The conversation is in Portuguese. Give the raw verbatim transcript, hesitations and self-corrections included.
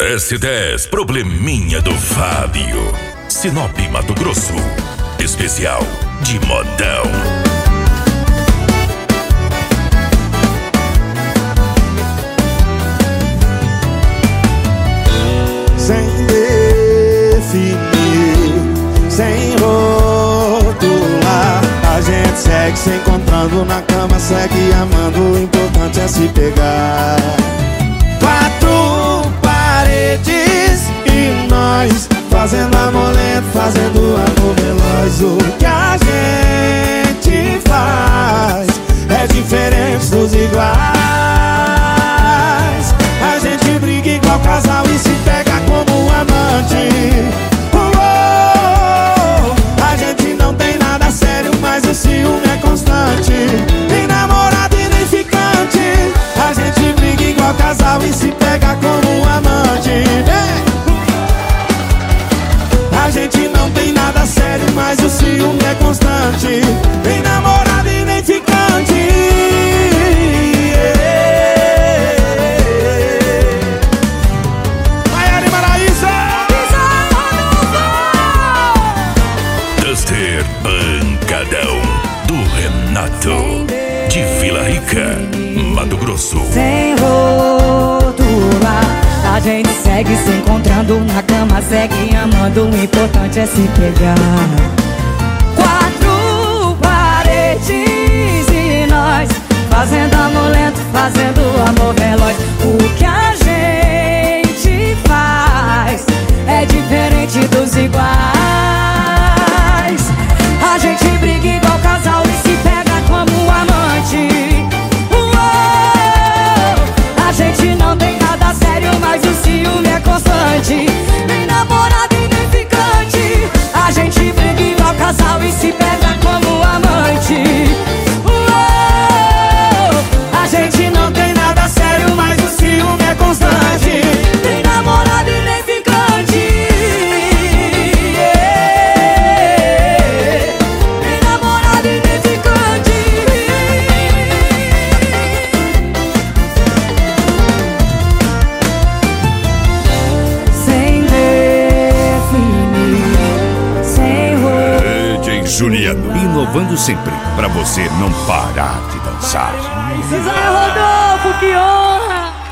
S dez Probleminha do Fábio. Sinop, Mato Grosso. Especial de modão. Sem definir, sem rotular, a gente segue se encontrando na cama, segue amando, o importante é se pegar. Quatro paredes e nós fazendo amor lento, fazendo amor veloz. O que a gente faz é diferente dos iguais. A gente briga igual casal e se pega como amante. Oh, a gente não tem nada sério, mas o ciúme é constante. Nem namorado e nem ficante. A gente briga igual casal e se pega como amante. A gente não tem nada sério, mas o ciúme é constante. Nem namorado e nem ficante. Maiara e Maraísa. Duster Pancadão do Renato, de Vila Rica, Mato Grosso. Sem rotular, a gente segue se encontrando na cama, segue amando, o importante é se pegar. Quatro paredes e nós fazendo amor lento, fazendo amor veloz. O que a gente faz é diferente dos iguais. A gente briga igual casal e se pega como amante. A gente não tem nada sério, mas o ciúme é constante. Nem namorado e nem ficante. A gente briga igual casal e se pega como amante. A gente não tem nada sério, mas o ciúme é constante. Nem namorado e nem ficante. Nem namorado e nem ficante. Sem definir, sem roupa. D J Juliano, inovando sempre, pra você não parar de dançar. César Rodolfo, que honra!